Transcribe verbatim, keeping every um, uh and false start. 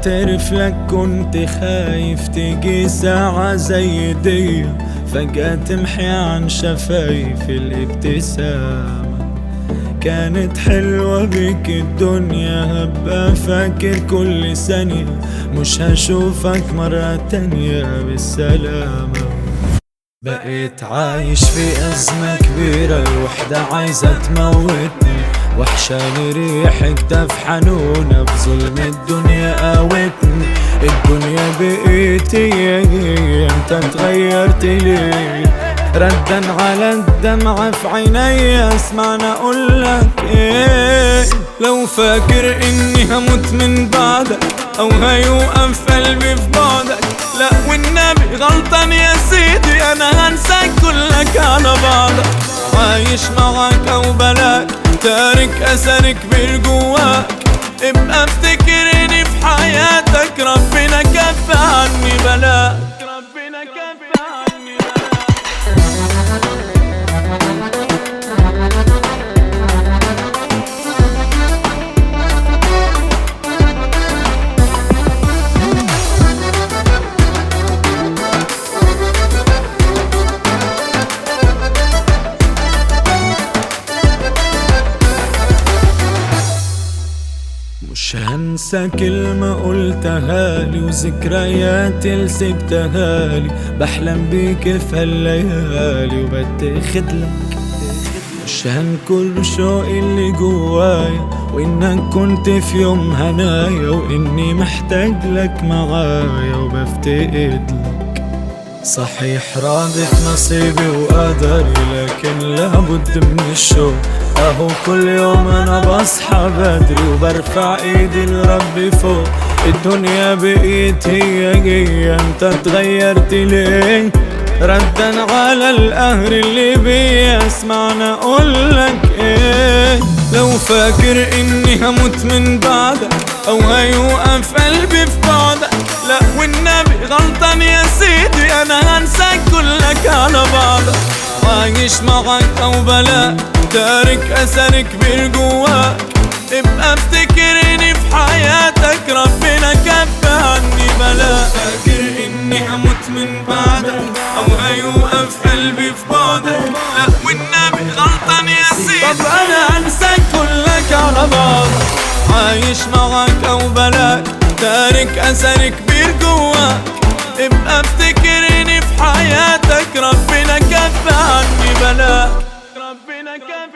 بعترف لك كنت خايف تيجي ساعة زي دي فجأة تمحي عن شفايف الابتسامة. كانت حلوة بيك الدنيا، هبقى فاكر كل ثانية مش هشوفك مرة تانية بالسلامة. بقيت عايش في أزمة كبيرة، الوحدة عايزة تموتني، وحشاني ريحك دف حنونة، بظلم الدنيا قاوتني. الدنيا بقيتي انت اتغيرت ليه؟ ردا على الدمعة في عيني اسمعنا اقولك ايه. لو فاكر اني هموت من بعدك او هيوقف قلبي في بعدك، لا والنبي غلطان يا سيدي، انا هنساك كلك على بعضك. عايش معاك او بلاك، تارك اثر كبير جواك، ابقى افتكرني في حياتك، ربنا كف عني بلاك، ربنا كف عني بلاك. مش هنسى كلمة قلتها لي وذكريات اللي سبتها لي، بحلم بيك في هالليالي وبتاخد لك. مش هنكر شوقي اللي جوايا وانك كنت في يوم هنايا، واني محتاج لك معايا وبفتقد لك. صحيح راضي في نصيبي وقدري، لكن لابد من الشوق. اهو كل يوم انا بصحى بدري وبرفع ايدي لربي فوق. الدنيا بقيت هي هي، انت اتغيرت ليه؟ ردا على القهر اللي بيا اسمعنا اقولك ايه. لو فاكر اني هموت من بعدك او هيوقف قلبي في بعدك، لا والنبي غلطان يا سيدي، انا هنساك كلك على بعضك. عايش معاك او بلاك، تارك اثر كبير جواك، ابقى افتكرني في حياتك، ربنا كف عني بلاك. فاكر اني هموت من بعدك او هيوقف قلبي في بعدك، لا والنبي غلطان يا سيدي، طب انا هنساك كلك على بعضك. عايش معاك او بلاك، تارك اثر كبير جواك، ابقى افتكرني في حياتك، ربنا كف عني بلاك، ربنا كف